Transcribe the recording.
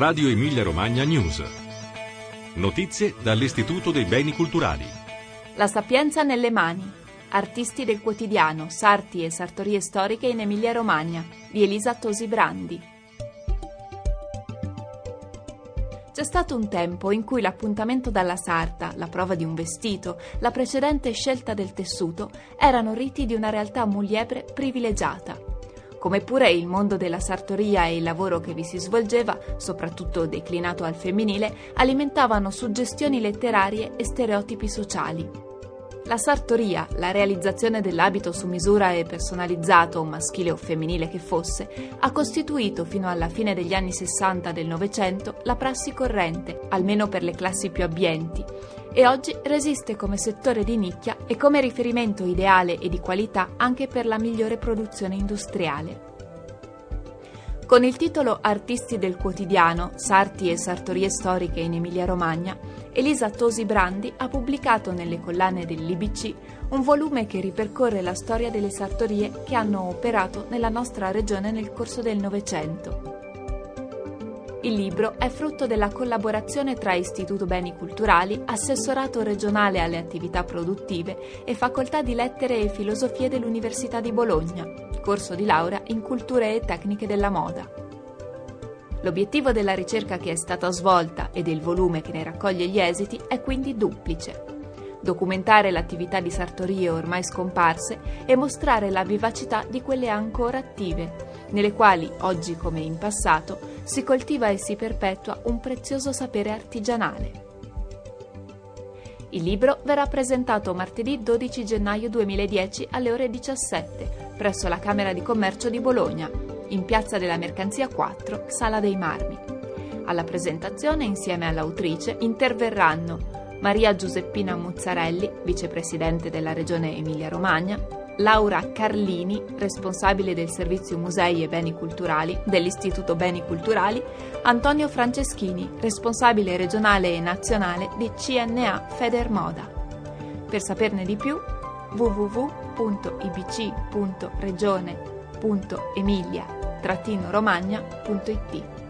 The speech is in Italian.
Radio Emilia Romagna News. Notizie dall'Istituto dei Beni Culturali. La sapienza nelle mani. Artisti del quotidiano, sarti e sartorie storiche in Emilia Romagna, di Elisa Tosi Brandi. C'è stato un tempo in cui l'appuntamento dalla sarta, la prova di un vestito, la precedente scelta del tessuto erano riti di una realtà muliebre privilegiata. Come pure il mondo della sartoria e il lavoro che vi si svolgeva, soprattutto declinato al femminile, alimentavano suggestioni letterarie e stereotipi sociali. La sartoria, la realizzazione dell'abito su misura e personalizzato, maschile o femminile che fosse, ha costituito fino alla fine degli anni 60 del Novecento la prassi corrente, almeno per le classi più abbienti, e oggi resiste come settore di nicchia e come riferimento ideale e di qualità anche per la migliore produzione industriale. Con il titolo Artisti del quotidiano, sarti e sartorie storiche in Emilia-Romagna, Elisa Tosi Brandi ha pubblicato nelle collane dell'IBC un volume che ripercorre la storia delle sartorie che hanno operato nella nostra regione nel corso del Novecento. Il libro è frutto della collaborazione tra Istituto Beni Culturali, Assessorato regionale alle attività produttive e Facoltà di Lettere e Filosofie dell'Università di Bologna, corso di laurea in Culture e Tecniche della Moda. L'obiettivo della ricerca che è stata svolta e del volume che ne raccoglie gli esiti è quindi duplice: documentare l'attività di sartorie ormai scomparse e mostrare la vivacità di quelle ancora attive, nelle quali, oggi come in passato, si coltiva e si perpetua un prezioso sapere artigianale. Il libro verrà presentato martedì 12 gennaio 2010 alle ore 17 presso la Camera di Commercio di Bologna, in Piazza della Mercanzia 4, Sala dei Marmi. Alla presentazione, insieme all'autrice, interverranno Maria Giuseppina Muzzarelli, vicepresidente della Regione Emilia-Romagna, Laura Carlini, responsabile del Servizio Musei e Beni Culturali dell'Istituto Beni Culturali, Antonio Franceschini, responsabile regionale e nazionale di CNA Federmoda. Per saperne di più, www.ibc.regione.emilia-romagna.it.